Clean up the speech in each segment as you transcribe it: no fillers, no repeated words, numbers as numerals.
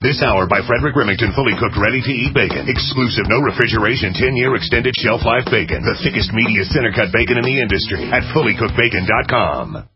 This hour by Frederick Remington, fully cooked, ready-to-eat bacon. Exclusive, no refrigeration, 10-year extended shelf life bacon. The thickest, meatiest center-cut bacon in the industry at fullycookedbacon.com.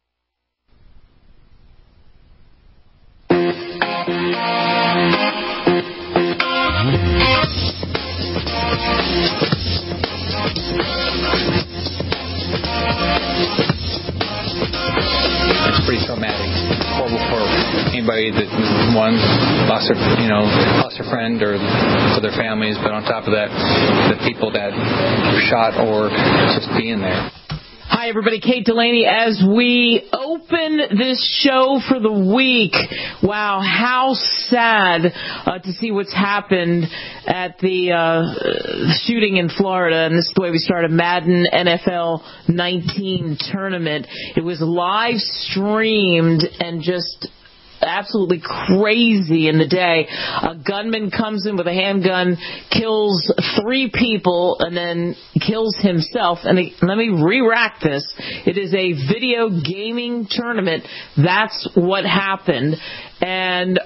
It's pretty traumatic, horrible for anybody that lost a friend or for their families. But on top of that, the people that were shot or just being there. Hi, everybody. Kate Delaney as we open this show for the week. Wow, how sad to see what's happened at the shooting in Florida. And this is the way we started Madden NFL 19 tournament. It was live streamed and just absolutely crazy in the day. A gunman comes in with a handgun, kills 3 people, and then kills himself. And let me re-rack this. It is a video gaming tournament. That's what happened. And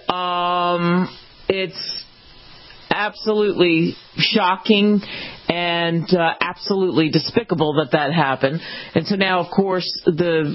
it's absolutely shocking and absolutely despicable that happened. And so now, of course, the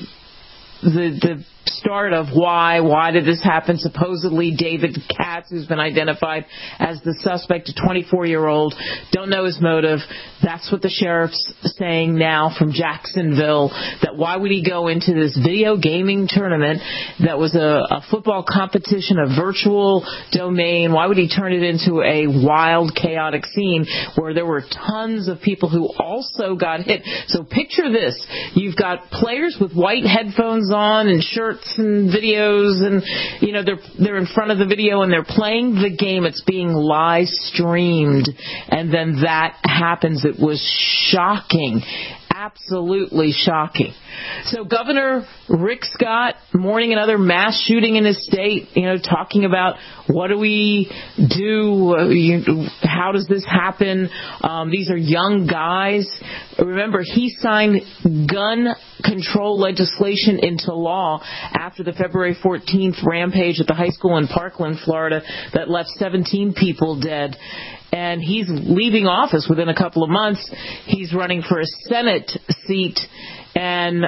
start of why did this happen? Supposedly David Katz, who's been identified as the suspect, a 24-year-old, don't know his motive. That's what the sheriff's saying now from Jacksonville, that why would he go into this video gaming tournament that was a football competition, a virtual domain? Why would he turn it into a wild, chaotic scene where there were tons of people who also got hit? So picture this. You've got players with white headphones on and shirts and videos, and they're in front of the video and they're playing the game. It's being live streamed, and then that happens. It was shocking, absolutely shocking. So Governor Rick Scott mourning another mass shooting in his state, talking about what do we do, how does this happen? These are young guys. Remember, he signed gun control legislation into law after the February 14th rampage at the high school in Parkland, Florida, that left 17 people dead. And he's leaving office within a couple of months. He's running for a Senate seat, and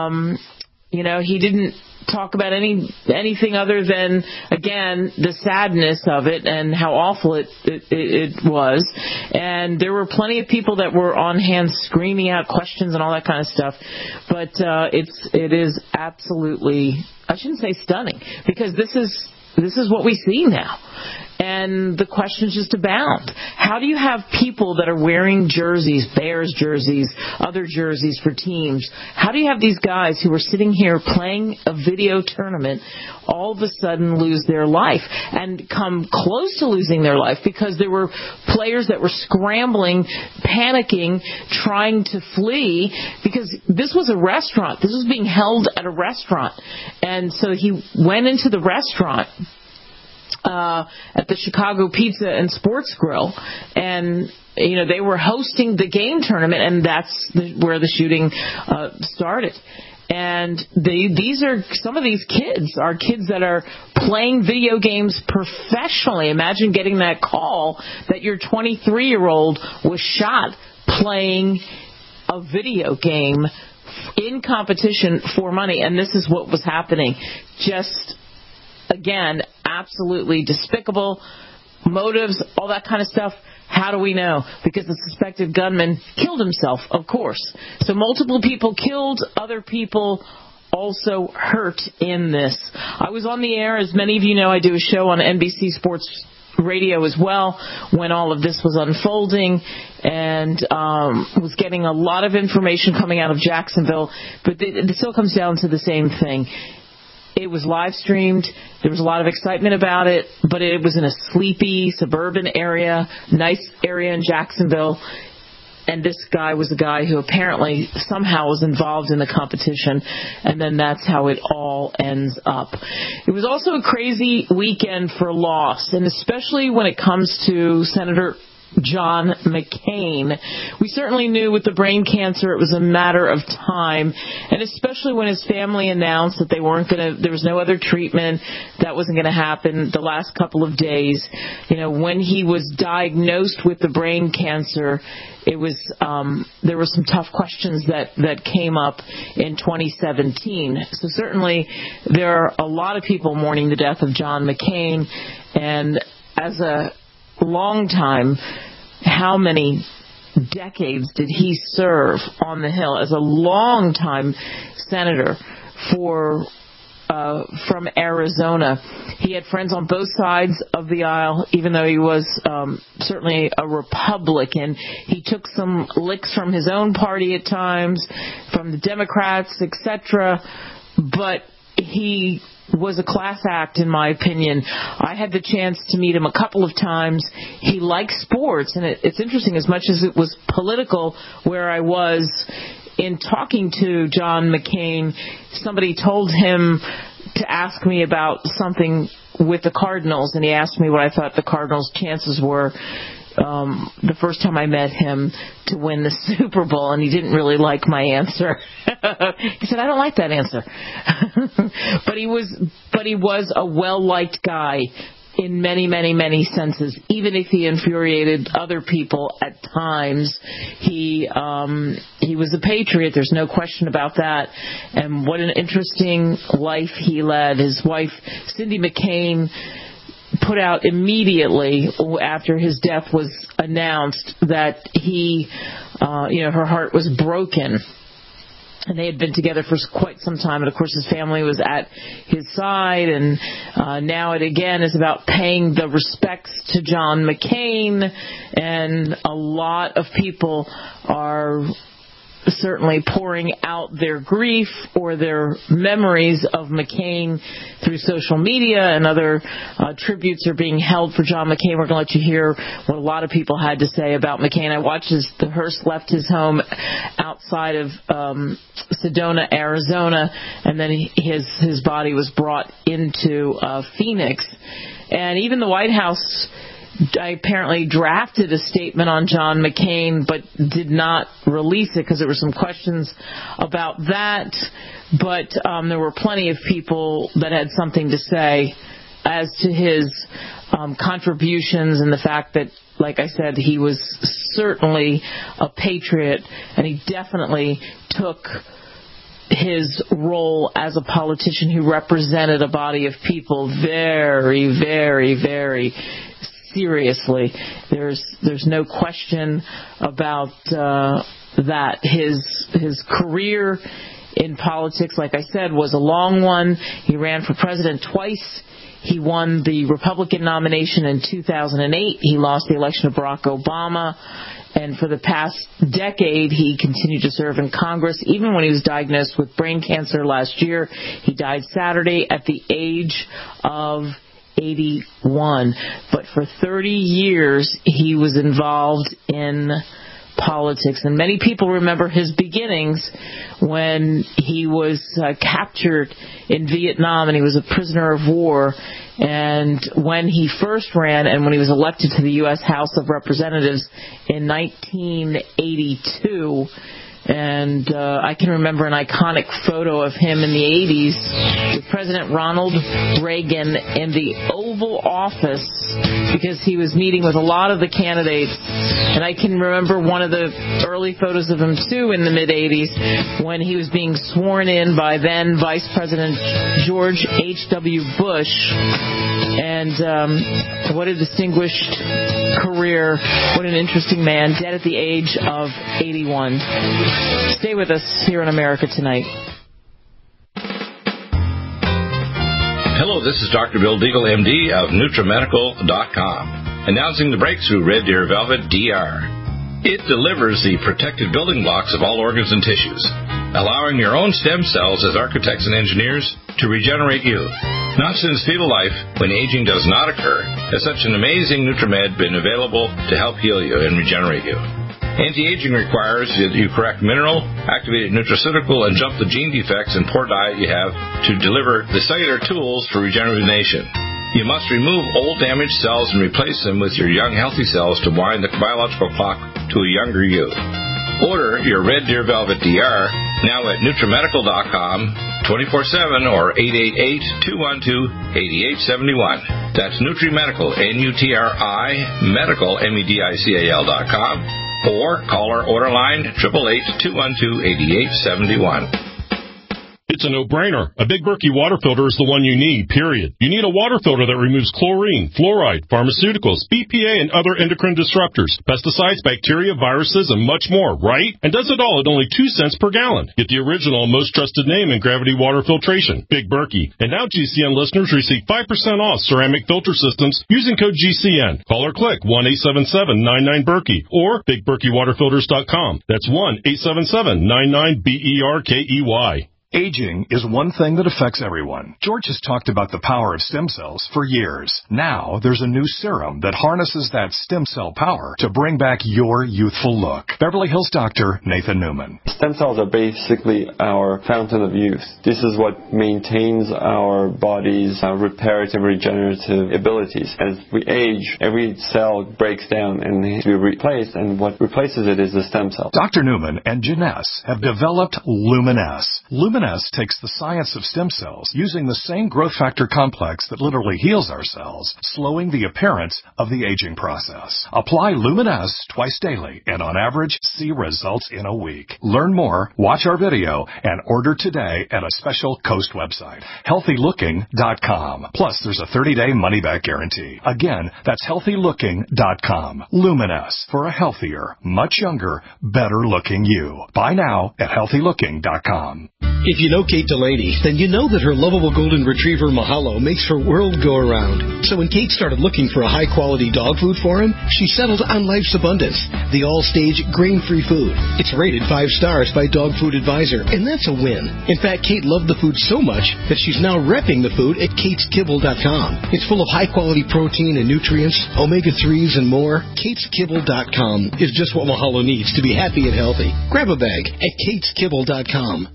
he didn't talk about anything other than, again, the sadness of it and how awful it was. And there were plenty of people that were on hand screaming out questions and all that kind of stuff. But it is absolutely, I shouldn't say stunning, because this is what we see now. And the questions just abound. How do you have people that are wearing jerseys, Bears jerseys, other jerseys for teams? How do you have these guys who are sitting here playing a video tournament all of a sudden lose their life and come close to losing their life because there were players that were scrambling, panicking, trying to flee, because this was a restaurant. This was being held at a restaurant. And so he went into the restaurant at the Chicago Pizza and Sports Grill, and they were hosting the game tournament, and that's where the shooting started. And these are some of these kids are kids that are playing video games professionally. Imagine getting that call that your 23-year-old was shot playing a video game in competition for money, and this is what was happening. Just, again, absolutely despicable. Motives, all that kind of stuff. How do we know? Because the suspected gunman killed himself, of course. So multiple people killed, other people also hurt in this. I was on the air, as many of you know, I do a show on NBC Sports Radio as well when all of this was unfolding, and was getting a lot of information coming out of Jacksonville. But it still comes down to the same thing. It was live streamed. There was a lot of excitement about it, but it was in a sleepy suburban area, nice area in Jacksonville. And this guy was a guy who apparently somehow was involved in the competition, and then that's how it all ends up. It was also a crazy weekend for loss, and especially when it comes to Senator John McCain. We certainly knew with the brain cancer it was a matter of time, and especially when his family announced that there was no other treatment, that wasn't going to happen the last couple of days. When he was diagnosed with the brain cancer, it was there were some tough questions that came up in 2017. So certainly there are a lot of people mourning the death of John McCain, and as a long time, how many decades did he serve on the Hill as a long-time senator from Arizona? He had friends on both sides of the aisle, even though he was certainly a Republican. He took some licks from his own party at times, from the Democrats, etc., but he was a class act, in my opinion. I had the chance to meet him a couple of times. He liked sports, and it's interesting, as much as it was political where I was in talking to John McCain, somebody told him to ask me about something with the Cardinals, and he asked me what I thought the Cardinals' chances were the first time I met him to win the Super Bowl, and he didn't really like my answer. He said, "I don't like that answer." But he was a well-liked guy in many, many, many senses. Even if he infuriated other people at times, he was a patriot. There's no question about that. And what an interesting life he led. His wife, Cindy McCain, put out immediately after his death was announced that her heart was broken. And they had been together for quite some time. And, of course, his family was at his side. And now it, again, is about paying the respects to John McCain. And a lot of people are certainly pouring out their grief or their memories of McCain through social media, and other tributes are being held for John McCain. We're going to let you hear what a lot of people had to say about McCain. I watched the hearse left his home outside of Sedona, Arizona, and then his body was brought into Phoenix. And even the White House apparently drafted a statement on John McCain, but did not release it because there were some questions about that. But there were plenty of people that had something to say as to his contributions and the fact that, like I said, he was certainly a patriot, and he definitely took his role as a politician who represented a body of people very, very, very seriously. There's no question about that. His career in politics, like I said, was a long one. He ran for president twice. He won the Republican nomination in 2008. He lost the election to Barack Obama. And for the past decade, he continued to serve in Congress, even when he was diagnosed with brain cancer last year. He died Saturday at the age of 81. But for 30 years, he was involved in politics. And many people remember his beginnings when he was captured in Vietnam and he was a prisoner of war. And when he first ran and when he was elected to the U.S. House of Representatives in 1982, and I can remember an iconic photo of him in the 80s with President Ronald Reagan in the Oval Office because he was meeting with a lot of the candidates. And I can remember one of the early photos of him, too, in the mid-80s when he was being sworn in by then Vice President George H.W. Bush. And what a distinguished career. What an interesting man. Dead at the age of 81. Stay with us here on America Tonight. Hello, this is Dr. Bill Deagle, MD of NutriMedical.com, announcing the breakthrough Red Deer Velvet DR. It delivers the protected building blocks of all organs and tissues, allowing your own stem cells as architects and engineers to regenerate you. Not since fetal life, when aging does not occur, has such an amazing NutriMed been available to help heal you and regenerate you. Anti-aging requires that you correct mineral, activated nutraceutical, and jump the gene defects and poor diet you have to deliver the cellular tools for rejuvenation. You must remove old damaged cells and replace them with your young healthy cells to wind the biological clock to a younger you. Order your Red Deer Velvet DR now at NutriMedical.com 24/7 or 888-212-8871. That's NutriMedical, N-U-T-R-I, Medical, MEDICAL.com, or call our order line 888-212-8871. It's a no-brainer. A Big Berkey water filter is the one you need, period. You need a water filter that removes chlorine, fluoride, pharmaceuticals, BPA, and other endocrine disruptors, pesticides, bacteria, viruses, and much more, right? And does it all at only 2 cents per gallon. Get the original, most trusted name in gravity water filtration, Big Berkey. And now GCN listeners receive 5% off ceramic filter systems using code GCN. Call or click 1-877-99-BERKEY or BigBerkeyWaterFilters.com. That's 1-877-99-BERKEY. Aging is one thing that affects everyone. George has talked about the power of stem cells for years. Now, there's a new serum that harnesses that stem cell power to bring back your youthful look. Beverly Hills doctor Nathan Newman. Stem cells are basically our fountain of youth. This is what maintains our body's reparative, regenerative abilities. As we age, every cell breaks down and needs to be replaced, and what replaces it is the stem cell. Dr. Newman and Janess have developed Luminesce. Luminesce takes the science of stem cells using the same growth factor complex that literally heals our cells, slowing the appearance of the aging process. Apply Luminesce twice daily and on average see results in a week. Learn more, watch our video, and order today at a special Coast website, healthylooking.com. Plus, there's a 30-day money-back guarantee. Again, that's healthylooking.com. Luminesce for a healthier, much younger, better-looking you. Buy now at healthylooking.com. If you know Kate Delaney, then you know that her lovable golden retriever Mahalo makes her world go around. So when Kate started looking for a high-quality dog food for him, she settled on Life's Abundance, the all-stage grain-free food. It's rated 5 stars by Dog Food Advisor, and that's a win. In fact, Kate loved the food so much that she's now repping the food at KatesKibble.com. It's full of high-quality protein and nutrients, omega-3s, and more. KatesKibble.com is just what Mahalo needs to be happy and healthy. Grab a bag at KatesKibble.com.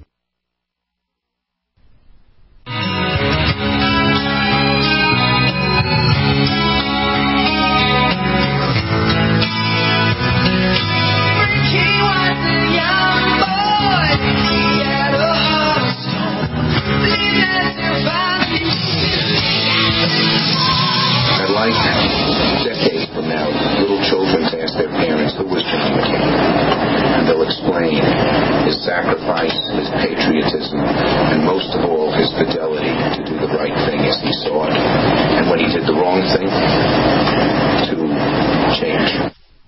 Like how, decades from now, little children ask their parents, who was John McCain? And they'll explain his sacrifice, his patriotism, and most of all, his fidelity to do the right thing as he saw it. And when he did the wrong thing, to change.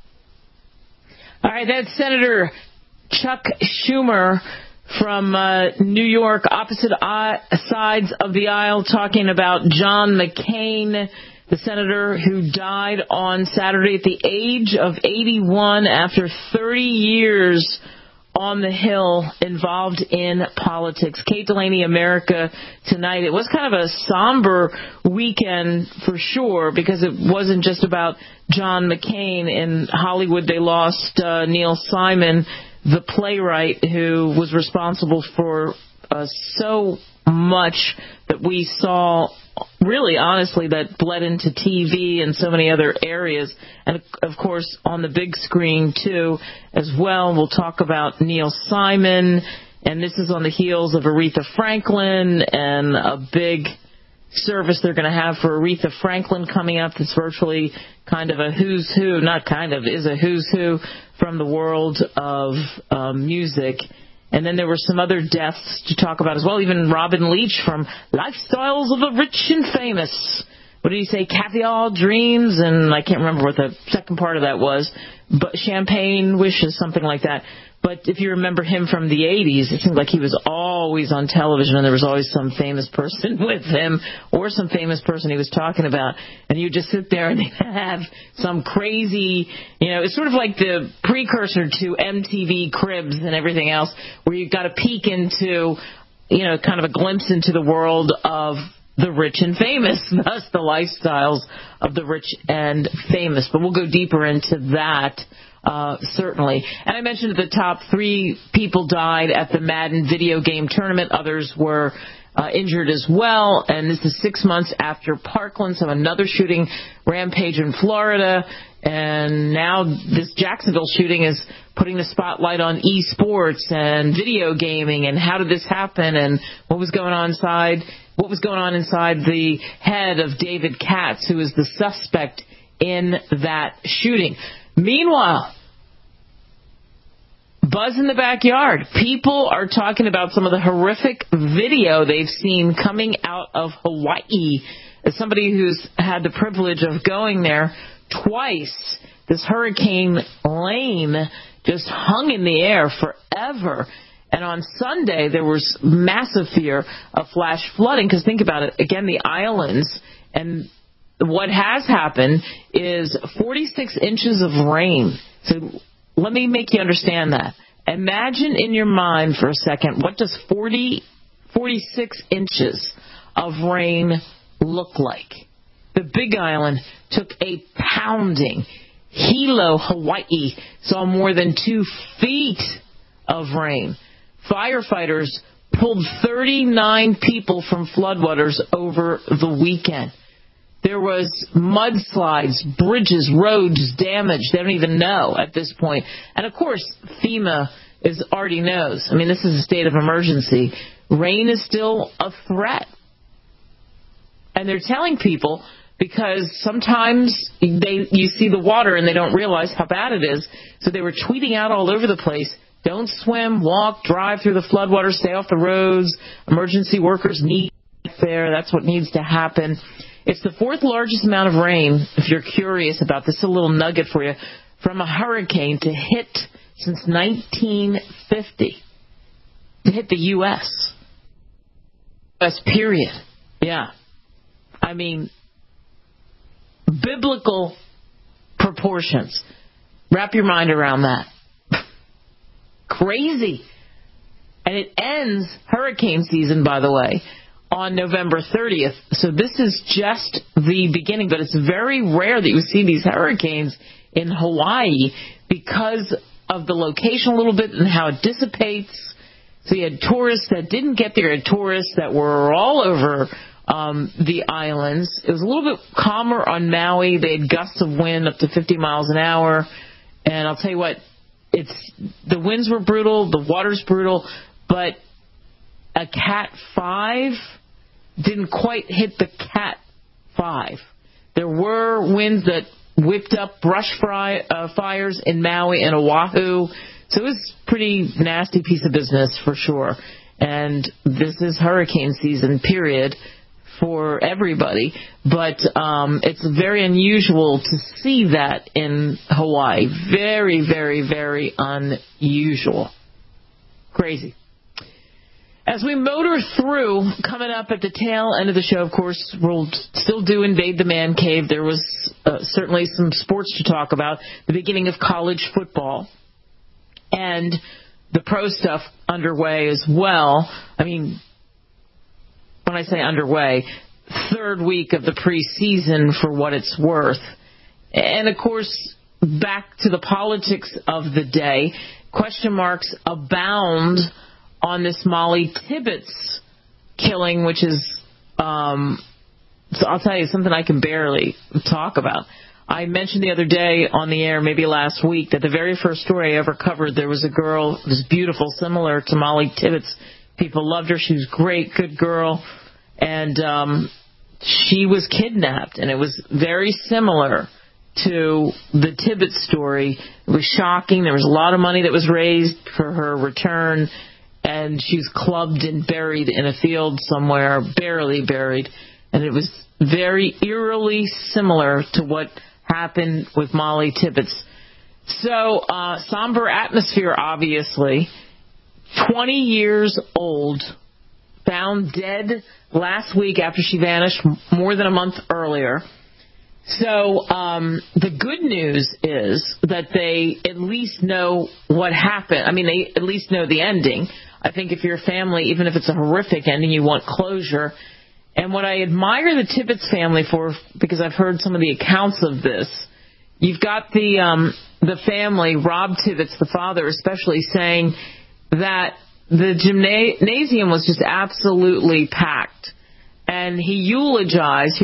All right, that's Senator Chuck Schumer from New York, opposite sides of the aisle, talking about John McCain, the senator who died on Saturday at the age of 81 after 30 years on the Hill involved in politics. Kate Delaney, America Tonight. It was kind of a somber weekend for sure because it wasn't just about John McCain. In Hollywood, they lost Neil Simon, the playwright who was responsible for so much that we saw, really, honestly, that bled into TV and so many other areas. And, of course, on the big screen, too, as well. We'll talk about Neil Simon, and this is on the heels of Aretha Franklin and a big service they're going to have for Aretha Franklin coming up. That's virtually kind of a who's who, not kind of, is a who's who from the world of music. And then there were some other deaths to talk about as well. Even Robin Leach from Lifestyles of the Rich and Famous. What did he say? Caviar Dreams, and I can't remember what the second part of that was. But Champagne Wishes, something like that. But if you remember him from the 80s, it seemed like he was always on television and there was always some famous person with him or some famous person he was talking about. And you just sit there and have some crazy, it's sort of like the precursor to MTV Cribs and everything else, where you got a peek into, kind of a glimpse into the world of the rich and famous, thus the lifestyles of the rich and famous. But we'll go deeper into that. Certainly. And I mentioned at the top, 3 people died at the Madden video game tournament. Others were injured as well. And this is 6 months after Parkland, so another shooting rampage in Florida. And now this Jacksonville shooting is putting the spotlight on esports and video gaming and how did this happen and what was going on inside the head of David Katz, who is the suspect in that shooting. Meanwhile, buzz in the backyard. People are talking about some of the horrific video they've seen coming out of Hawaii. As somebody who's had the privilege of going there twice, this Hurricane Lane just hung in the air forever. And on Sunday, there was massive fear of flash flooding, because think about it, again, the islands, and what has happened is 46 inches of rain. So let me make you understand that. Imagine in your mind for a second, what does 46 inches of rain look like? The Big Island took a pounding. Hilo, Hawaii, saw more than 2 feet of rain. Firefighters pulled 39 people from floodwaters over the weekend. There was mudslides, bridges, roads damaged. They don't even know at this point. And, of course, FEMA already knows. I mean, this is a state of emergency. Rain is still a threat. And they're telling people, because sometimes you see the water and they don't realize how bad it is. So they were tweeting out all over the place, don't swim, walk, drive through the floodwaters, stay off the roads. Emergency workers need to get there. That's what needs to happen. It's the 4th largest amount of rain, if you're curious about this, a little nugget for you, from a hurricane to hit since 1950, to hit the U.S. U.S. period. Yeah. I mean, biblical proportions. Wrap your mind around that. Crazy. And it ends hurricane season, by the way, on November 30th. So this is just the beginning, but it's very rare that you see these hurricanes in Hawaii because of the location a little bit and how it dissipates. So you had tourists that didn't get there, and tourists that were all over the islands. It was a little bit calmer on Maui. They had gusts of wind up to 50 miles an hour. And I'll tell you what, the winds were brutal, the water's brutal, but a Cat 5 didn't quite hit the Cat 5. There were winds that whipped up brush fires in Maui and Oahu. So it was a pretty nasty piece of business for sure. And this is hurricane season, period, for everybody. But it's very unusual to see that in Hawaii. Very, very, very unusual. Crazy. As we motor through, coming up at the tail end of the show, of course, we'll still do Invade the Man Cave. There was certainly some sports to talk about. The beginning of college football and the pro stuff underway as well. I mean, when I say underway, 3rd week of the preseason for what it's worth. And, of course, back to the politics of the day. Question marks abound on this Molly Tibbetts killing, which is, so I'll tell you, something I can barely talk about. I mentioned the other day on the air, maybe last week, that the very first story I ever covered, there was a girl who was beautiful, similar to Molly Tibbetts. People loved her. She was great, good girl. And she was kidnapped, and it was very similar to the Tibbetts story. It was shocking. There was a lot of money that was raised for her return, and she was clubbed and buried in a field somewhere, barely buried. And it was very eerily similar to what happened with Molly Tibbetts. So, somber atmosphere, obviously. 20 years old, found dead last week after she vanished more than a month earlier. So the good news is that they at least know what happened. I mean, they at least know the ending. I think if you're a family, even if it's a horrific ending, you want closure. And what I admire the Tibbetts family for, because I've heard some of the accounts of this, you've got the family, Rob Tibbetts, the father especially, saying that the gymnasium was just absolutely packed. And he eulogizing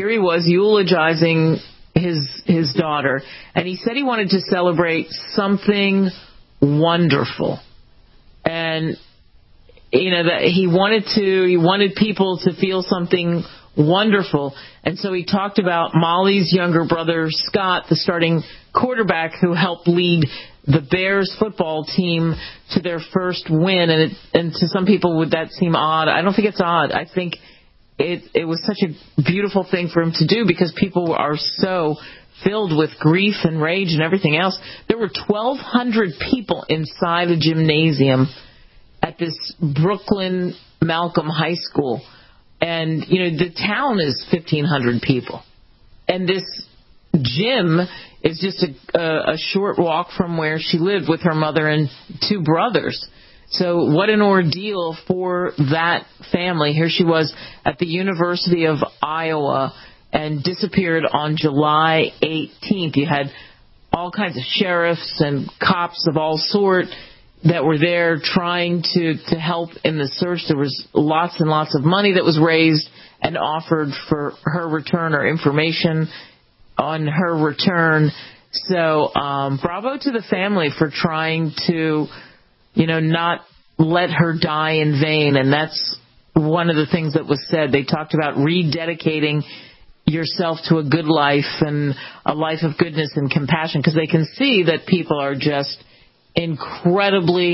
his daughter. And he said he wanted to celebrate something wonderful. And, that he wanted people to feel something wonderful. And so he talked about Molly's younger brother, Scott, the starting quarterback who helped lead the Bears football team to their first win. And to some people, would that seem odd? I don't think it's odd. I think it was such a beautiful thing for him to do because people are so filled with grief and rage and everything else. There were 1,200 people inside a gymnasium at this Brooklyn Malcolm High School. And, the town is 1,500 people. And this gym is just a short walk from where she lived with her mother and two brothers. So what an ordeal for that family. Here she was at the University of Iowa and disappeared on July 18th. You had all kinds of sheriffs and cops of all sorts that were there trying to help in the search. There was lots and lots of money that was raised and offered for her return or information on her return. So bravo to the family for trying to, not let her die in vain. And that's one of the things that was said. They talked about rededicating yourself to a good life and a life of goodness and compassion, because they can see that people are just incredibly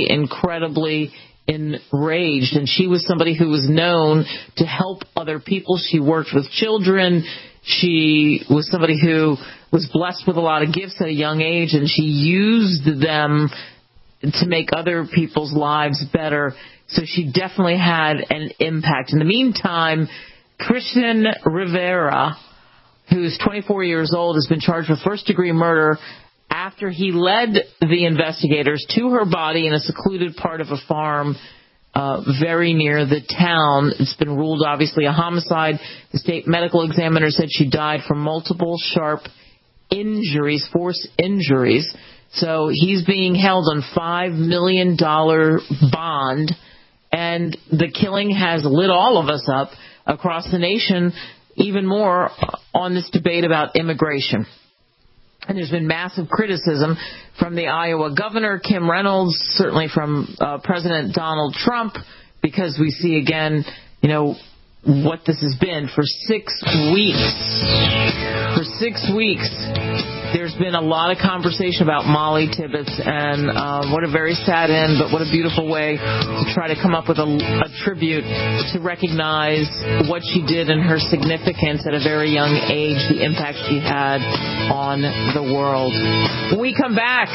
enraged. And she was somebody who was known to help other people. She worked with children. She was somebody who was blessed with a lot of gifts at a young age, and she used them to make other people's lives better. So she definitely had an impact. In the meantime, Christian Rivera, who's 24 years old, has been charged with first-degree murder after he led the investigators to her body in a secluded part of a farm very near the town. It's been ruled, obviously, a homicide. The state medical examiner said she died from multiple sharp injuries, force injuries. So he's being held on $5 million bond. And the killing has lit all of us up across the nation, even more on this debate about immigration. And there's been massive criticism from the Iowa governor, Kim Reynolds, certainly from President Donald Trump, because we see again, what this has been for 6 weeks. For 6 weeks, there's been a lot of conversation about Molly Tibbetts, and what a very sad end, but what a beautiful way to try to come up with a tribute to recognize what she did and her significance at a very young age, the impact she had on the world. When we come back,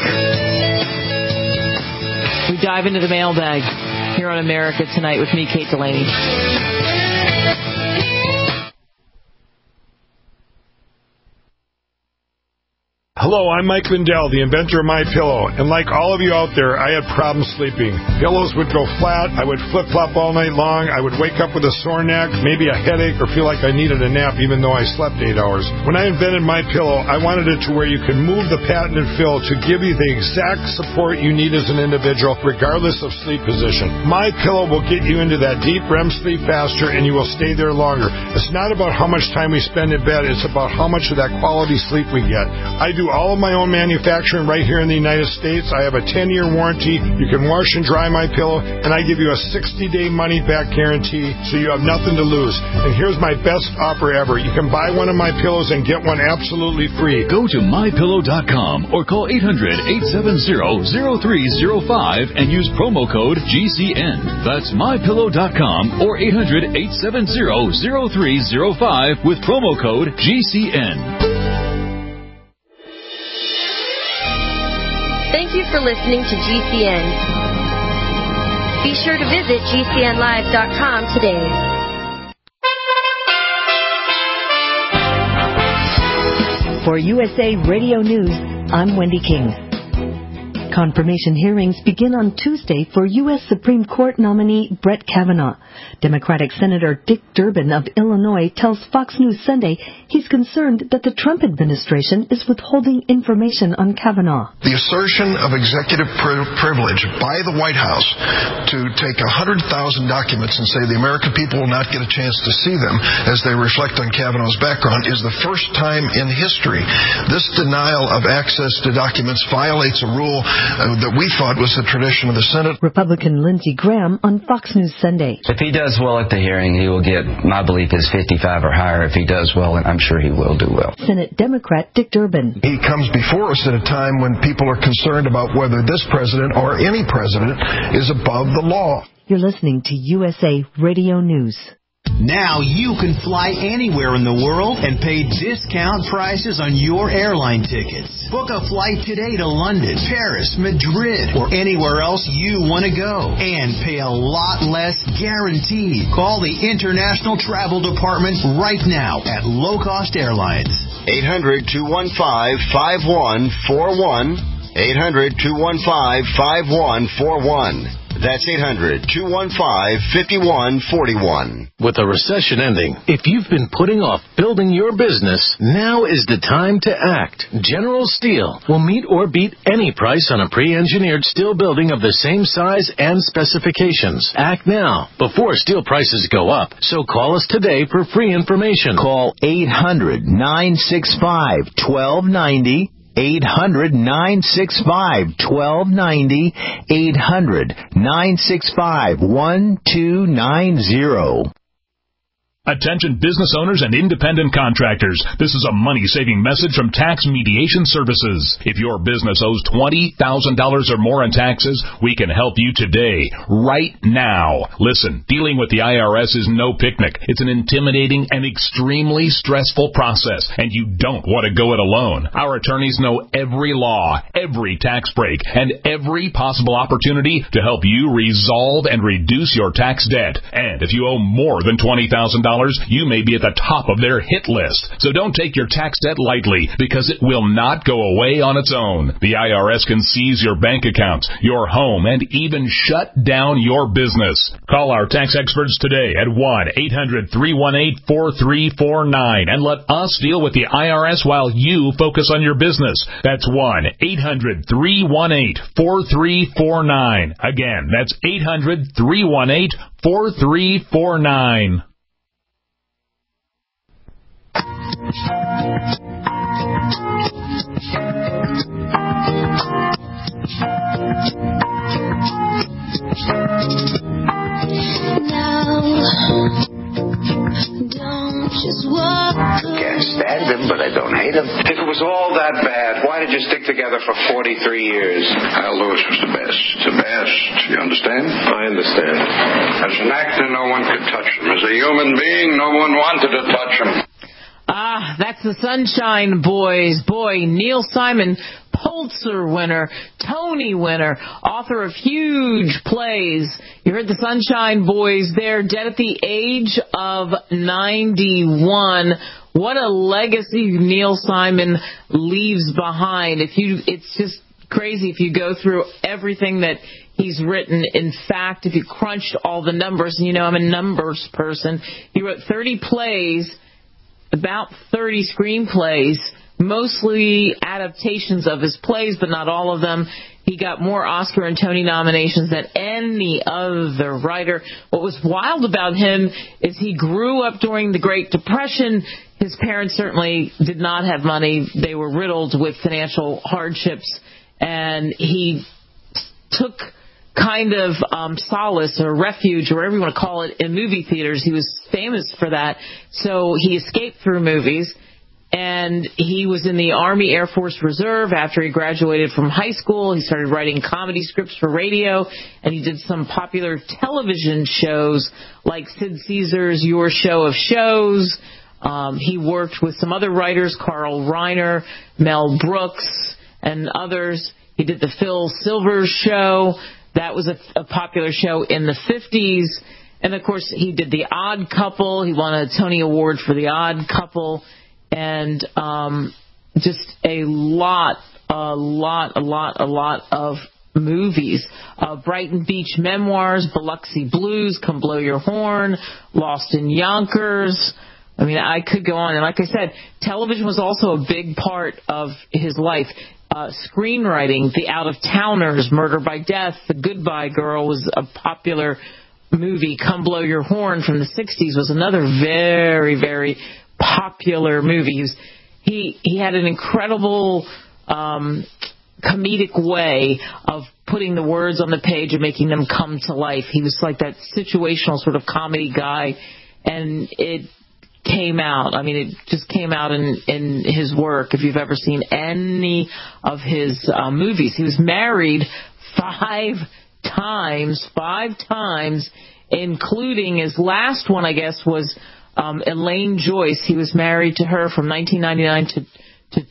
we dive into the mailbag here on America Tonight with me, Kate Delaney. Hello, I'm Mike Lindell, the inventor of MyPillow, and like all of you out there, I had problems sleeping. Pillows would go flat, I would flip-flop all night long, I would wake up with a sore neck, maybe a headache, or feel like I needed a nap even though I slept 8 hours. When I invented MyPillow, I wanted it to where you can move the patented fill to give you the exact support you need as an individual, regardless of sleep position. MyPillow will get you into that deep REM sleep faster, and you will stay there longer. It's not about how much time we spend in bed, it's about how much of that quality sleep we get. I do all of my own manufacturing right here in the United States. I have a 10-year warranty. You can wash and dry MyPillow, and I give you a 60-day money-back guarantee, so you have nothing to lose. And here's my best offer ever. You can buy one of my pillows and get one absolutely free. Go to MyPillow.com or call 800-870-0305 and use promo code GCN. That's MyPillow.com or 800-870-0305 with promo code GCN. Thank you for listening to GCN. Be sure to visit GCNlive.com today. For USA Radio News, I'm Wendy King. Confirmation hearings begin on Tuesday for U.S. Supreme Court nominee Brett Kavanaugh. Democratic Senator Dick Durbin of Illinois tells Fox News Sunday he's concerned that the Trump administration is withholding information on Kavanaugh. The assertion of executive privilege by the White House to take 100,000 documents and say the American people will not get a chance to see them as they reflect on Kavanaugh's background is the first time in history. This denial of access to documents violates a rule that we thought was the tradition of the Senate. Republican Lindsey Graham on Fox News Sunday. If he does well at the hearing, he will get, my belief is 55 or higher. If he does well, and I'm sure he will do well. Senate Democrat Dick Durbin. He comes before us at a time when people are concerned about whether this president or any president is above the law. You're listening to USA Radio News. Now you can fly anywhere in the world and pay discount prices on your airline tickets. Book a flight today to London, Paris, Madrid, or anywhere else you want to go. And pay a lot less guaranteed. Call the International Travel Department right now at Low Cost Airlines. 800-215-5141. 800-215-5141. That's 800-215-5141. With a recession ending, if you've been putting off building your business, now is the time to act. General Steel will meet or beat any price on a pre-engineered steel building of the same size and specifications. Act now, before steel prices go up. So call us today for free information. Call 800-965-1290. 800-965-1290, 800-965-1290. Attention business owners and independent contractors. This is a money-saving message from Tax Mediation Services. If your business owes $20,000 or more in taxes, we can help you today, right now. Listen, dealing with the IRS is no picnic. It's an intimidating and extremely stressful process, and you don't want to go it alone. Our attorneys know every law, every tax break, and every possible opportunity to help you resolve and reduce your tax debt. And if you owe more than $20,000, you may be at the top of their hit list. So don't take your tax debt lightly, because it will not go away on its own. The IRS can seize your bank accounts, your home, and even shut down your business. Call our tax experts today at 1-800-318-4349 and let us deal with the IRS while you focus on your business. That's 1-800-318-4349. Again, that's 800-318-4349. Can't stand him, but I don't hate him. If it was all that bad, why did you stick together for 43 years? Al Lewis was the best. The best. You understand? I understand. As an actor, no one could touch him. As a human being, no one wanted to touch him. Ah, that's the Sunshine Boys. Boy, Neil Simon, Pulitzer winner, Tony winner, author of huge plays. You heard the Sunshine Boys there, dead at the age of 91. What a legacy Neil Simon leaves behind. It's just crazy if you go through everything that he's written. In fact, if you crunched all the numbers, and you know I'm a numbers person, he wrote 30 plays, about 30 screenplays, mostly adaptations of his plays, but not all of them. He got more Oscar and Tony nominations than any other writer. What was wild about him is he grew up during the Great Depression. His parents certainly did not have money. They were riddled with financial hardships, and he took kind of solace or refuge, or whatever you want to call it, in movie theaters. He was famous for that. So he escaped through movies, and he was in the Army Air Force Reserve after he graduated from high school. He started writing comedy scripts for radio, and he did some popular television shows like Sid Caesar's Your Show of Shows. He worked with some other writers, Carl Reiner, Mel Brooks, and others. He did the Phil Silvers Show. That was a popular show in the 50s. And, of course, he did The Odd Couple. He won a Tony Award for The Odd Couple. And just a lot a lot of movies. Brighton Beach Memoirs, Biloxi Blues, Come Blow Your Horn, Lost in Yonkers. I mean, I could go on. And like I said, television was also a big part of his life. Screenwriting, The Out-of-Towners, Murder by Death, The Goodbye Girl was a popular movie. Come Blow Your Horn from the 60s was another very, very popular movie. He had an incredible comedic way of putting the words on the page and making them come to life. He was like that situational sort of comedy guy, and it came out. I mean, it just came out in his work. If you've ever seen any of his movies, he was married 5 times, including his last one, I guess, was Elaine Joyce. He was married to her from 1999 to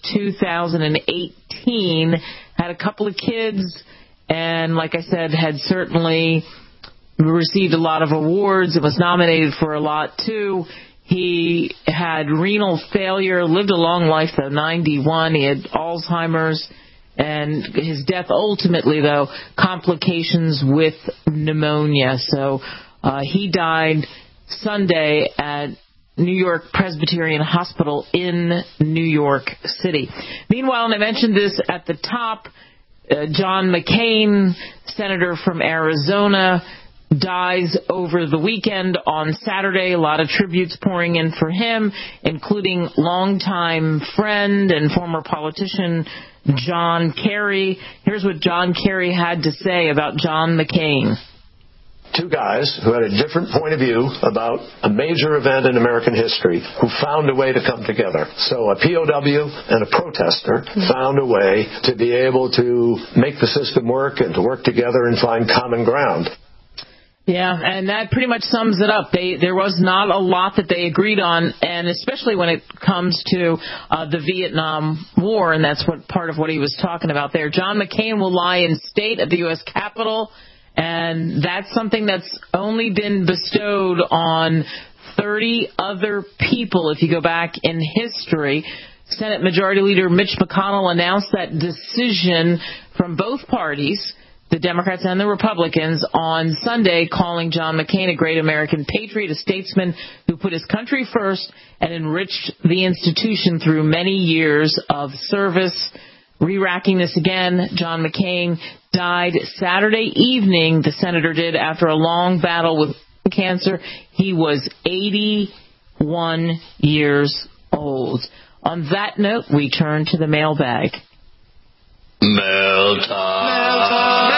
2018, had a couple of kids, and like I said, had certainly received a lot of awards and was nominated for a lot too. He had renal failure, lived a long life though, 91. He had Alzheimer's, and his death ultimately, though, complications with pneumonia. So he died Sunday at New York Presbyterian Hospital in New York City. Meanwhile, and I mentioned this at the top, John McCain, senator from Arizona, dies over the weekend on Saturday. A lot of tributes pouring in for him, including longtime friend and former politician John Kerry. Here's what John Kerry had to say about John McCain. Two guys who had a different point of view about a major event in American history who found a way to come together. So a POW and a protester found a way to be able to make the system work and to work together and find common ground. Yeah, and that pretty much sums it up. There was not a lot that they agreed on, and especially when it comes to the Vietnam War, and that's what part of what he was talking about there. John McCain will lie in state at the U.S. Capitol, and that's something that's only been bestowed on 30 other people if you go back in history. Senate Majority Leader Mitch McConnell announced that decision from both parties, the Democrats and the Republicans, on Sunday, calling John McCain a great American patriot, a statesman who put his country first and enriched the institution through many years of service. Re-racking this again, John McCain died Saturday evening, the senator did, after a long battle with cancer. He was 81 years old. On that note, we turn to the mailbag. Mail time.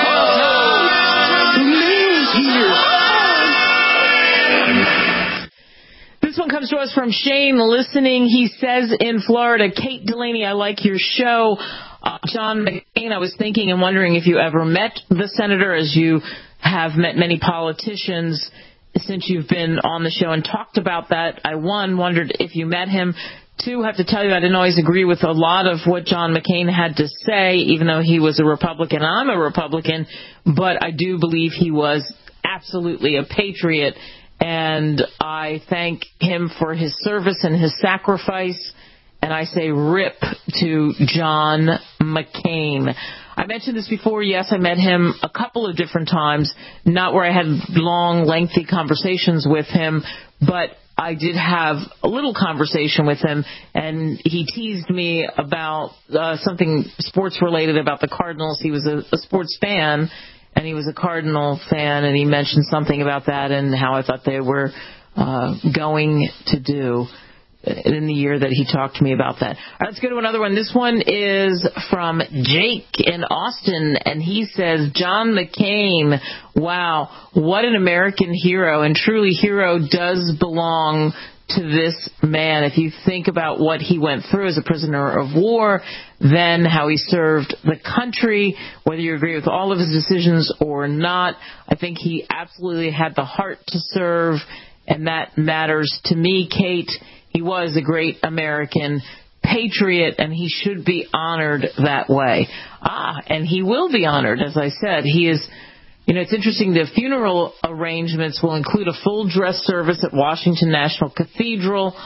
This one comes to us from Shane listening. He says in Florida, Kate Delaney, I like your show. John McCain, I was thinking and wondering if you ever met the senator, as you have met many politicians since you've been on the show and talked about that. I, wondered if you met him. 2, have to tell you, I didn't always agree with a lot of what John McCain had to say, even though he was a Republican. I'm a Republican, but I do believe he was absolutely a patriot, and I thank him for his service and his sacrifice, and I say rip to John McCain. I mentioned this before. Yes, I met him a couple of different times, not where I had long, lengthy conversations with him, but I did have a little conversation with him, and he teased me about something sports-related about the Cardinals. He was a sports fan, and he was a Cardinal fan, and he mentioned something about that and how I thought they were going to do in the year that he talked to me about that. All right, let's go to another one. This one is from Jake in Austin, and he says, John McCain, wow, what an American hero, and truly hero does belong to this man. If you think about what he went through as a prisoner of war, then how he served the country, whether you agree with all of his decisions or not, I think he absolutely had the heart to serve, and that matters to me, Kate. He was a great American patriot, and he should be honored that way. And he will be honored, as I said. He is, it's interesting. The funeral arrangements will include a full dress service at Washington National Cathedral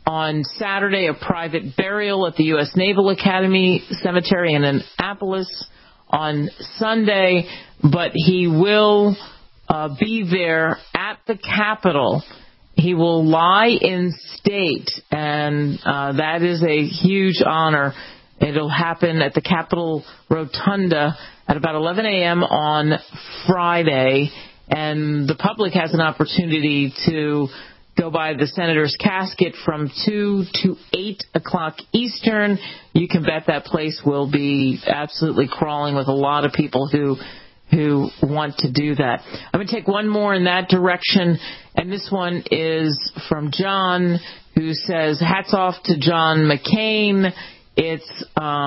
On Saturday, a private burial at the U.S. Naval Academy Cemetery in Annapolis. On Sunday, but he will be there at the Capitol. He will lie in state, and that is a huge honor. It'll happen at the Capitol Rotunda at about 11 a.m. on Friday, and the public has an opportunity to go by the senator's casket from 2 to 8 o'clock Eastern. You can bet that place will be absolutely crawling with a lot of people who want to do that. I'm going to take one more in that direction, and this one is from John, who says, hats off to John McCain. It's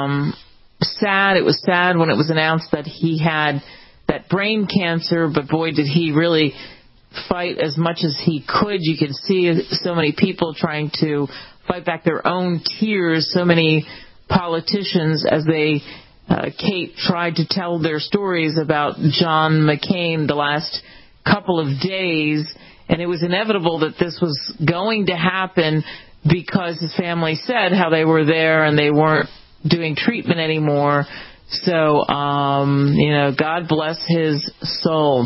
sad. It was sad when it was announced that he had that brain cancer, but boy, did he really fight as much as he could. You can see so many people trying to fight back their own tears, so many politicians as they Kate tried to tell their stories about John McCain the last couple of days, and it was inevitable that this was going to happen because his family said how they were there and they weren't doing treatment anymore. So, God bless his soul.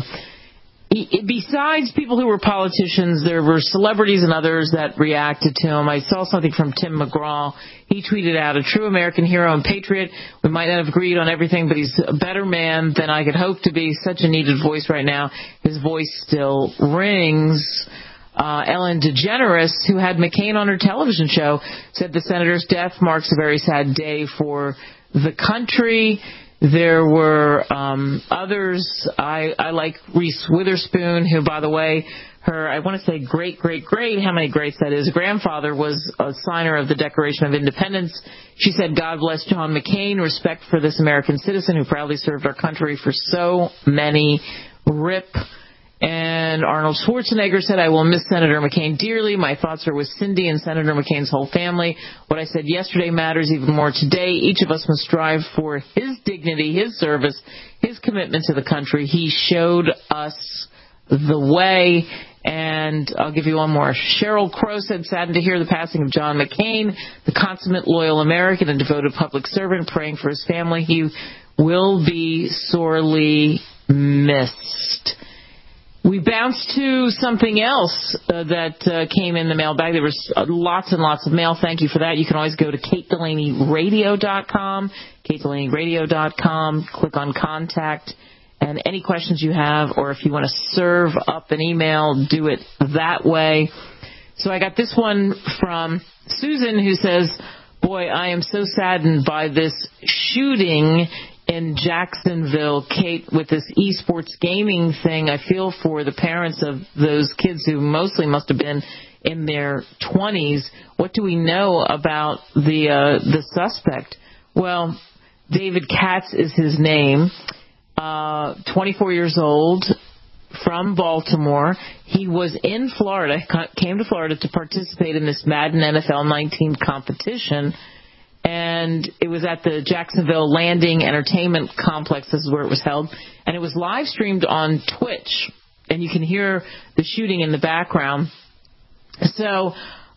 Besides people who were politicians, there were celebrities and others that reacted to him. I saw something from Tim McGraw. He tweeted out, a true American hero and patriot. We might not have agreed on everything, but he's a better man than I could hope to be. Such a needed voice right now. His voice still rings. Ellen DeGeneres, who had McCain on her television show, said the senator's death marks a very sad day for the country. There were others. I like Reese Witherspoon, who, by the way, her, I want to say great, how many greats that is, grandfather was a signer of the Declaration of Independence. She said, God bless John McCain, respect for this American citizen who proudly served our country for so many. RIP. And Arnold Schwarzenegger said, I will miss Senator McCain dearly. My thoughts are with Cindy and Senator McCain's whole family. What I said yesterday matters even more today. Each of us must strive for his dignity, his service, his commitment to the country. He showed us the way. And I'll give you one more. Sheryl Crow said, saddened to hear the passing of John McCain, the consummate loyal American and devoted public servant, praying for his family. He will be sorely missed. We bounced to something else that came in the mailbag. There was lots and lots of mail. Thank you for that. You can always go to KateDelaneyRadio.com, KateDelaneyRadio.com, click on Contact, and any questions you have, or if you want to serve up an email, do it that way. So I got this one from Susan, who says, boy, I am so saddened by this shooting in Jacksonville, Kate, with this esports gaming thing. I feel for the parents of those kids who mostly must have been in their 20s. What do we know about the suspect? Well, David Katz is his name, 24 years old, from Baltimore. He was in Florida, came to Florida to participate in this Madden NFL 19 competition. And it was at the Jacksonville Landing Entertainment Complex. This is where it was held. And it was live streamed on Twitch. And you can hear the shooting in the background. So,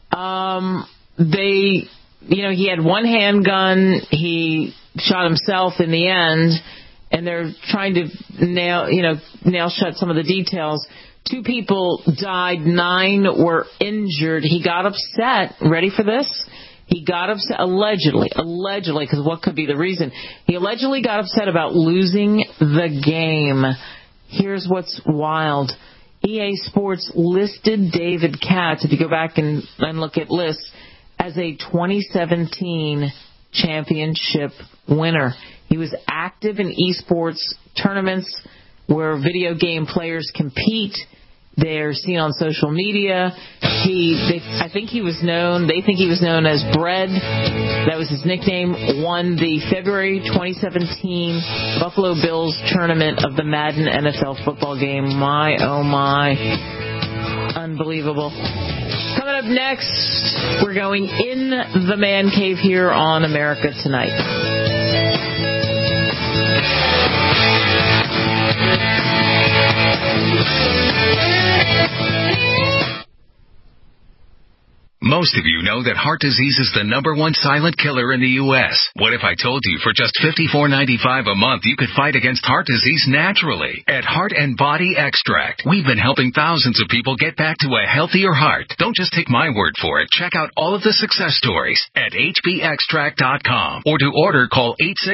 he had one handgun. He shot himself in the end. And they're trying to nail shut some of the details. 2 people died, 9 were injured. He got upset. Ready for this? He got upset, allegedly, because what could be the reason? He allegedly got upset about losing the game. Here's what's wild. EA Sports listed David Katz, if you go back and look at lists, as a 2017 championship winner. He was active in esports tournaments where video game players compete. They're seen on social media. I think he was known. They think he was known as Bread. That was his nickname. Won the February 2017 Buffalo Bills tournament of the Madden NFL football game. My, oh my. Unbelievable. Coming up next, we're going in the man cave here on America Tonight. Most of you know that heart disease is the #1 silent killer in the U.S. What if I told you for just $54.95 a month you could fight against heart disease naturally? At Heart and Body Extract, we've been helping thousands of people get back to a healthier heart. Don't just take my word for it. Check out all of the success stories at hbextract.com. Or to order, call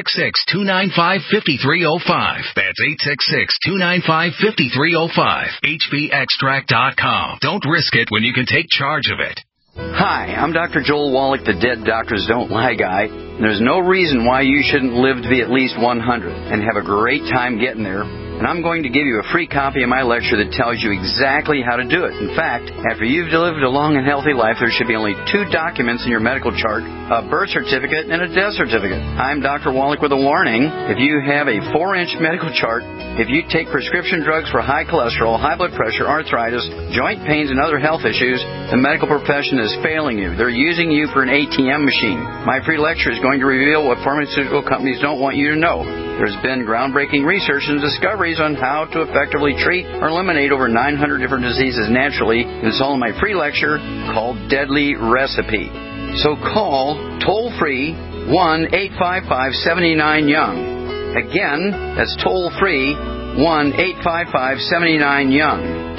866-295-5305. That's 866-295-5305. hbextract.com. Don't risk it when you can take charge of it. Hi, I'm Dr. Joel Wallach, the Dead Doctors Don't Lie guy. There's no reason why you shouldn't live to be at least 100 and have a great time getting there. And I'm going to give you a free copy of my lecture that tells you exactly how to do it. In fact, after you've lived a long and healthy life, there should be only 2 documents in your medical chart, a birth certificate and a death certificate. I'm Dr. Wallach with a warning. If you have a 4-inch medical chart, if you take prescription drugs for high cholesterol, high blood pressure, arthritis, joint pains, and other health issues, the medical profession is failing you. They're using you for an ATM machine. My free lecture is going to reveal what pharmaceutical companies don't want you to know. There's been groundbreaking research and discoveries on how to effectively treat or eliminate over 900 different diseases naturally. It's all in my free lecture called Deadly Recipe. So call toll-free 1-855-79-YOUNG. Again, that's toll-free 1-855-79-YOUNG.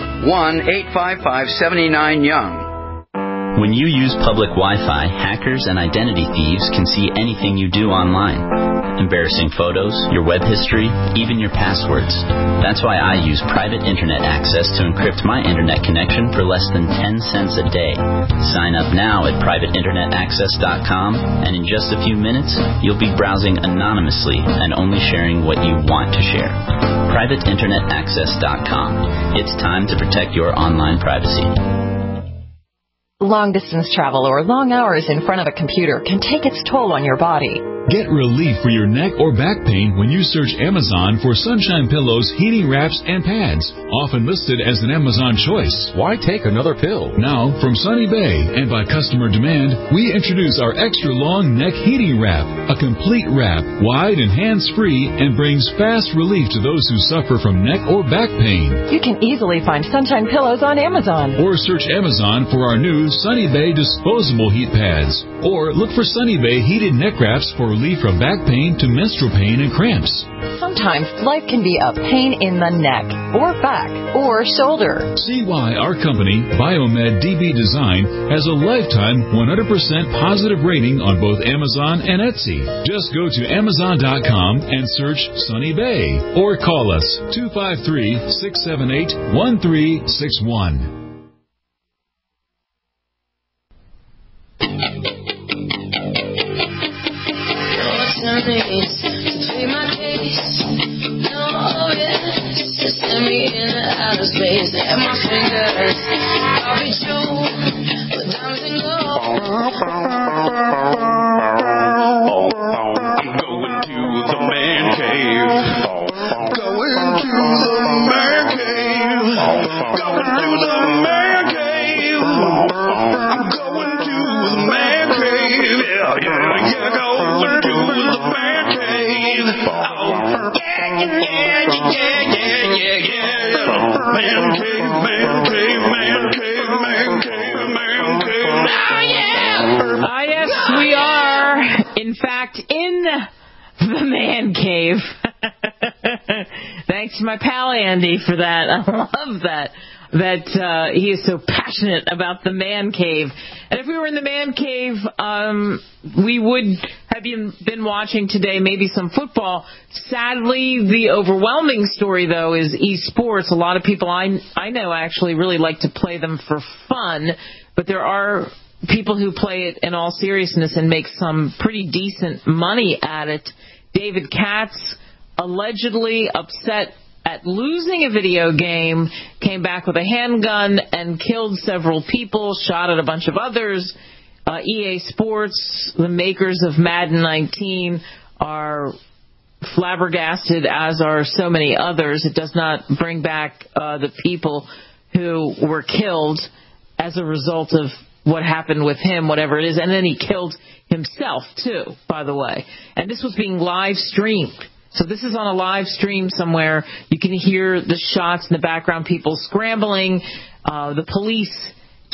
1-855-79-YOUNG. When you use public Wi-Fi, hackers and identity thieves can see anything you do online. Embarrassing photos, your web history, even your passwords. That's why I use private internet access to encrypt my internet connection for less than 10 cents a day. Sign up now at privateinternetaccess.com, and in just a few minutes, you'll be browsing anonymously and only sharing what you want to share. privateinternetaccess.com. It's time to protect your online privacy. Long-distance travel or long hours in front of a computer can take its toll on your body. Get relief for your neck or back pain when you search Amazon for Sunshine Pillows, heating wraps, and pads. Often listed as an Amazon choice. Why take another pill? Now, from Sunny Bay and by customer demand, we introduce our extra long neck heating wrap. A complete wrap, wide and hands-free, and brings fast relief to those who suffer from neck or back pain. You can easily find Sunshine Pillows on Amazon. Or search Amazon for our new Sunny Bay disposable heat pads. Or look for Sunny Bay heated neck wraps for relief from back pain to menstrual pain and cramps. Sometimes life can be a pain in the neck, or back, or shoulder. See why our company, Biomed DB Design, has a lifetime 100% positive rating on both Amazon and Etsy. Just go to Amazon.com and search Sunny Bay, or call us 253-678-1361. To plead my case, no, yes, just send me into outer space. At my fingers, I'll be true with diamonds and gold. I'm going to the man cave. Going to the man cave. Going to the man cave. I'm going to the man cave. Yeah, going to the man cave. Oh, yeah. Man cave, man cave, man cave, man cave, man cave. Oh, yeah. Ah, yes, we are, in fact, in the man cave. Thanks to my pal Andy for that. I love that he is so passionate about the man cave. And if we were in the man cave, we would have been watching today maybe some football. Sadly, the overwhelming story, though, is esports. A lot of people I know actually really like to play them for fun, but there are people who play it in all seriousness and make some pretty decent money at it. David Katz, allegedly upset at losing a video game, came back with a handgun and killed several people, shot at a bunch of others. EA Sports, the makers of Madden 19, are flabbergasted, as are so many others. It does not bring back the people who were killed as a result of what happened with him, whatever it is. And then he killed himself, too, by the way. And this was being live streamed. So this is on a live stream somewhere. You can hear the shots in the background, people scrambling, the police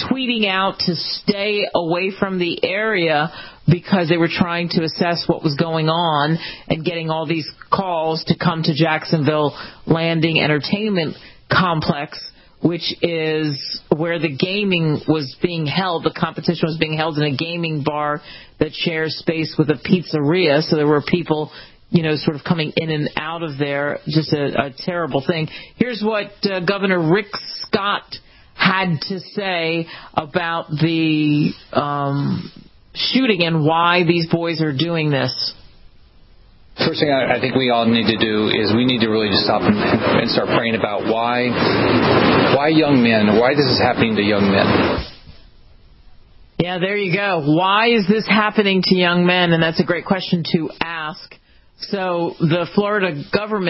tweeting out to stay away from the area because they were trying to assess what was going on and getting all these calls to come to Jacksonville Landing Entertainment Complex, which is where the gaming was being held. The competition was being held in a gaming bar that shares space with a pizzeria. So there were people, sort of coming in and out of there. Just a terrible thing. Here's what Governor Rick Scott had to say about the shooting and why these boys are doing this. First thing I think we all need to do is we need to really just stop and start praying about why young men, why this is happening to young men. Yeah, there you go. Why is this happening to young men? And that's a great question to ask. So the Florida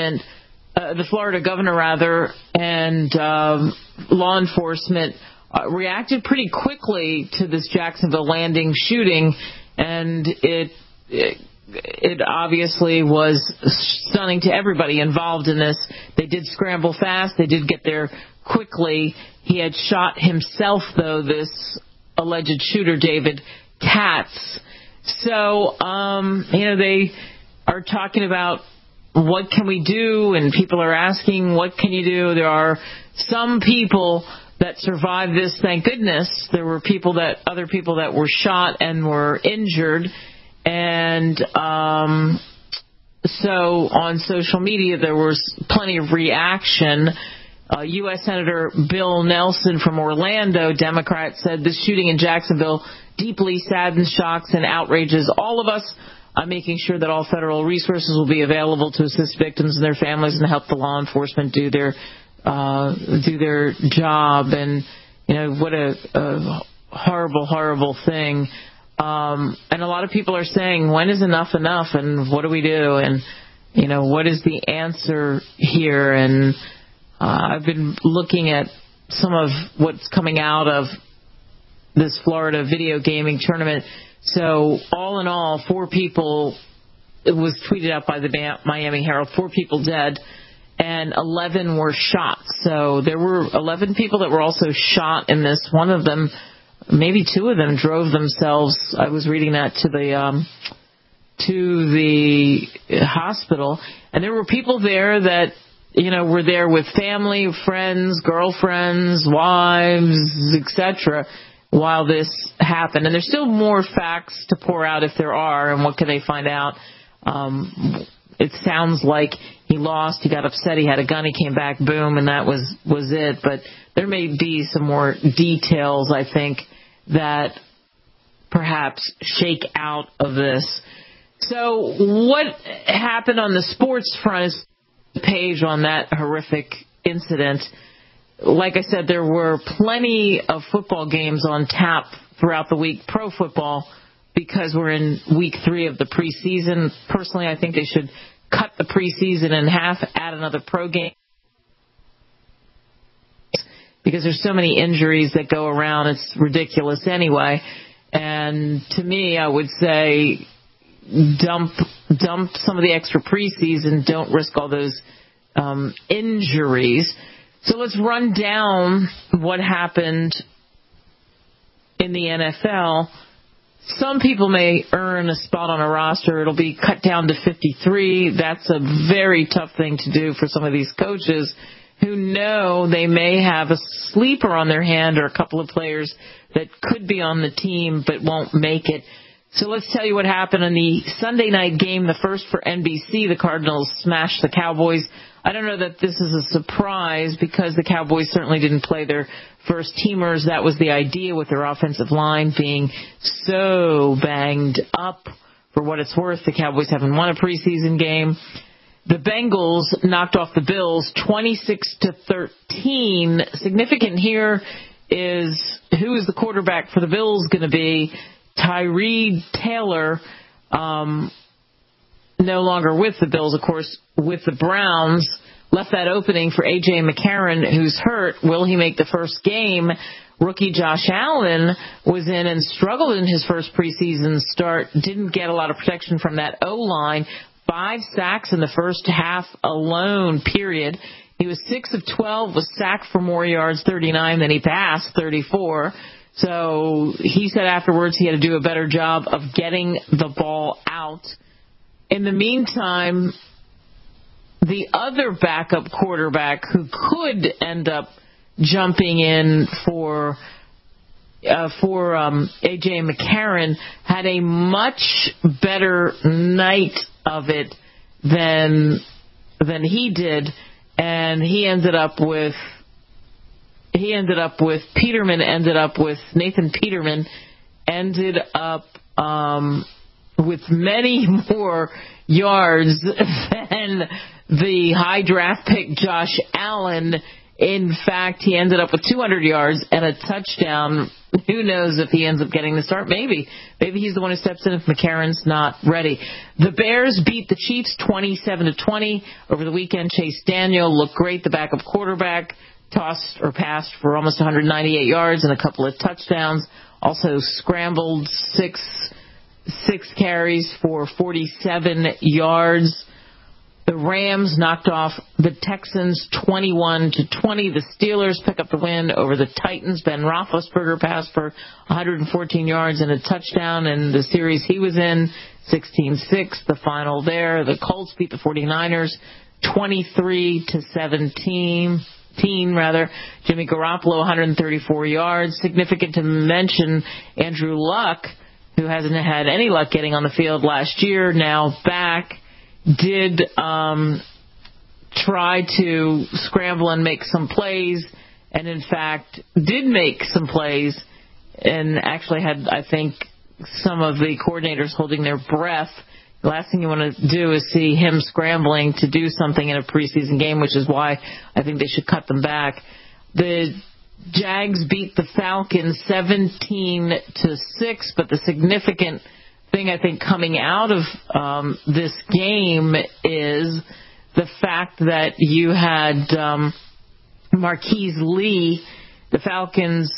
governor, and law enforcement reacted pretty quickly to this Jacksonville Landing shooting, and it obviously was stunning to everybody involved in this. They did scramble fast. They did get there quickly. He had shot himself, though, this alleged shooter, David Katz. So, they are talking about what can we do, and people are asking, what can you do? There are some people that survived this, thank goodness. There were other people that were shot and were injured. And so on social media, there was plenty of reaction. U.S. Senator Bill Nelson from Orlando, Democrat, said this shooting in Jacksonville deeply saddens, shocks, and outrages all of us. I'm making sure that all federal resources will be available to assist victims and their families and help the law enforcement do their job. And what a horrible, horrible thing. And a lot of people are saying, when is enough, and what do we do? And, what is the answer here? And I've been looking at some of what's coming out of this Florida video gaming tournament. So all in all, 4 people, it was tweeted out by the Miami Herald, 4 people dead, and 11 were shot. So there were 11 people that were also shot in this. One of them, maybe 2 of them, drove themselves. I was reading that to the hospital, and there were people there that were there with family, friends, girlfriends, wives, etc. while this happened. And there's still more facts to pour out if there are, and what can they find out? It sounds like he lost, he got upset, he had a gun, he came back, boom, and that was it. But there may be some more details, I think, that perhaps shake out of this. So what happened on the sports front is the page on that horrific incident. Like I said, there were plenty of football games on tap throughout the week, pro football, because we're in week 3 of the preseason. Personally, I think they should cut the preseason in half, add another pro game, because there's so many injuries that go around. It's ridiculous anyway. And to me, I would say dump some of the extra preseason. Don't risk all those injuries. So let's run down what happened in the NFL. Some people may earn a spot on a roster. It'll be cut down to 53. That's a very tough thing to do for some of these coaches who know they may have a sleeper on their hand or a couple of players that could be on the team but won't make it. So let's tell you what happened in the Sunday night game, the first for NBC. The Cardinals smashed the Cowboys. I don't know that this is a surprise because the Cowboys certainly didn't play their first teamers. That was the idea with their offensive line being so banged up. For what it's worth, the Cowboys haven't won a preseason game. The Bengals knocked off the Bills 26-13. Significant here is who is the quarterback for the Bills going to be? Tyree Taylor, no longer with the Bills, of course, with the Browns, left that opening for A.J. McCarron, who's hurt. Will he make the first game? Rookie Josh Allen was in and struggled in his first preseason start, didn't get a lot of protection from that O-line. 5 sacks in the first half alone, period. He was 6 of 12, was sacked for more yards, 39, then he passed, 34. So he said afterwards he had to do a better job of getting the ball out. In the meantime, the other backup quarterback who could end up jumping in for A.J. McCarron had a much better night of it than he did, and Nathan Peterman ended up with many more yards than the high draft pick Josh Allen. In fact, he ended up with 200 yards and a touchdown. Who knows if he ends up getting the start? Maybe he's the one who steps in if McCarron's not ready. The Bears beat the Chiefs 27-20 over the weekend. Chase Daniel looked great, the backup quarterback, tossed or passed for almost 198 yards and a couple of touchdowns. Also scrambled six carries for 47 yards. The Rams knocked off the Texans 21-20. The Steelers pick up the win over the Titans. Ben Roethlisberger passed for 114 yards and a touchdown in the series he was in, 16-6, the final there. The Colts beat the 49ers 23-17. Jimmy Garoppolo, 134 yards. Significant to mention, Andrew Luck, who hasn't had any luck getting on the field last year, now back, did try to scramble and make some plays, and in fact did make some plays, and actually had, I think, some of the coordinators holding their breath. The last thing you want to do is see him scrambling to do something in a preseason game, which is why I think they should cut them back. The Jags beat the Falcons 17-6, but the significant thing I think coming out of this game is the fact that you had Marquise Lee, the Falcons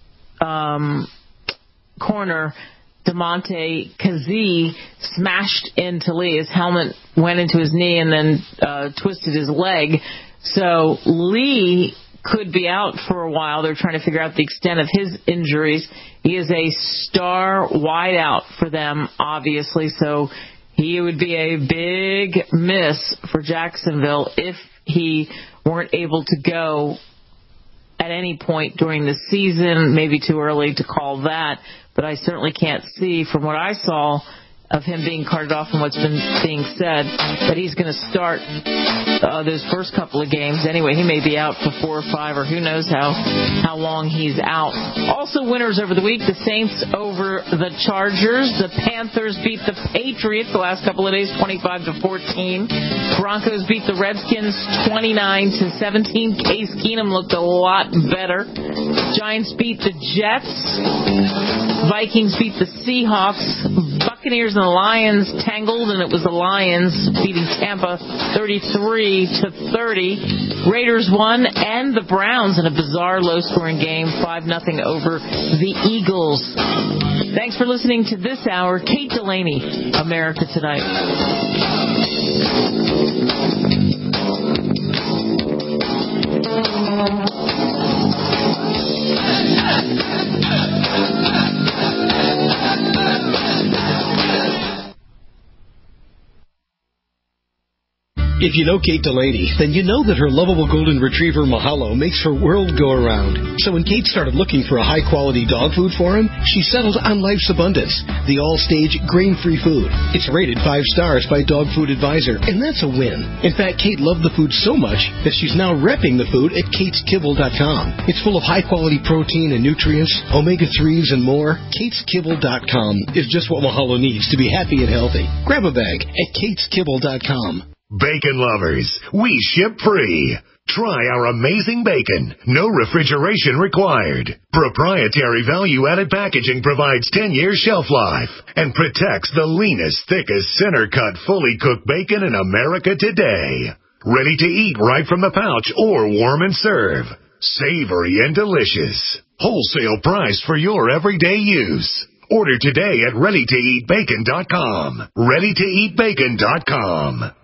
corner, DeMonte Kazee, smashed into Lee. His helmet went into his knee and then twisted his leg. So Lee could be out for a while. They're trying to figure out the extent of his injuries. He is a star wideout for them, obviously, so he would be a big miss for Jacksonville if he weren't able to go at any point during the season. Maybe too early to call that, but I certainly can't see from what I saw of him being carted off and what's been being said that he's going to start those first couple of games. Anyway, he may be out for 4 or 5, or who knows how long he's out. Also winners over the week, the Saints over the Chargers. The Panthers beat the Patriots the last couple of days, 25-14. Broncos beat the Redskins 29-17. Case Keenum looked a lot better. Giants beat the Jets. Vikings beat the Seahawks. Buccaneers and the Lions tangled, and it was the Lions beating Tampa 33-30. Raiders won, and the Browns in a bizarre low-scoring game, 5-0 over the Eagles. Thanks for listening to this hour. Kate Delaney, America Tonight. If you know Kate Delaney, then you know that her lovable golden retriever Mahalo makes her world go around. So when Kate started looking for a high-quality dog food for him, she settled on Life's Abundance, the all-stage grain-free food. It's rated 5 stars by Dog Food Advisor, and that's a win. In fact, Kate loved the food so much that she's now repping the food at KatesKibble.com. It's full of high-quality protein and nutrients, omega-3s, and more. KatesKibble.com is just what Mahalo needs to be happy and healthy. Grab a bag at KatesKibble.com. Bacon lovers, we ship free. Try our amazing bacon. No refrigeration required. Proprietary value-added packaging provides 10 years shelf life and protects the leanest, thickest, center-cut, fully cooked bacon in America today. Ready to eat right from the pouch or warm and serve. Savory and delicious. Wholesale price for your everyday use. Order today at ReadyToEatBacon.com. ReadyToEatBacon.com.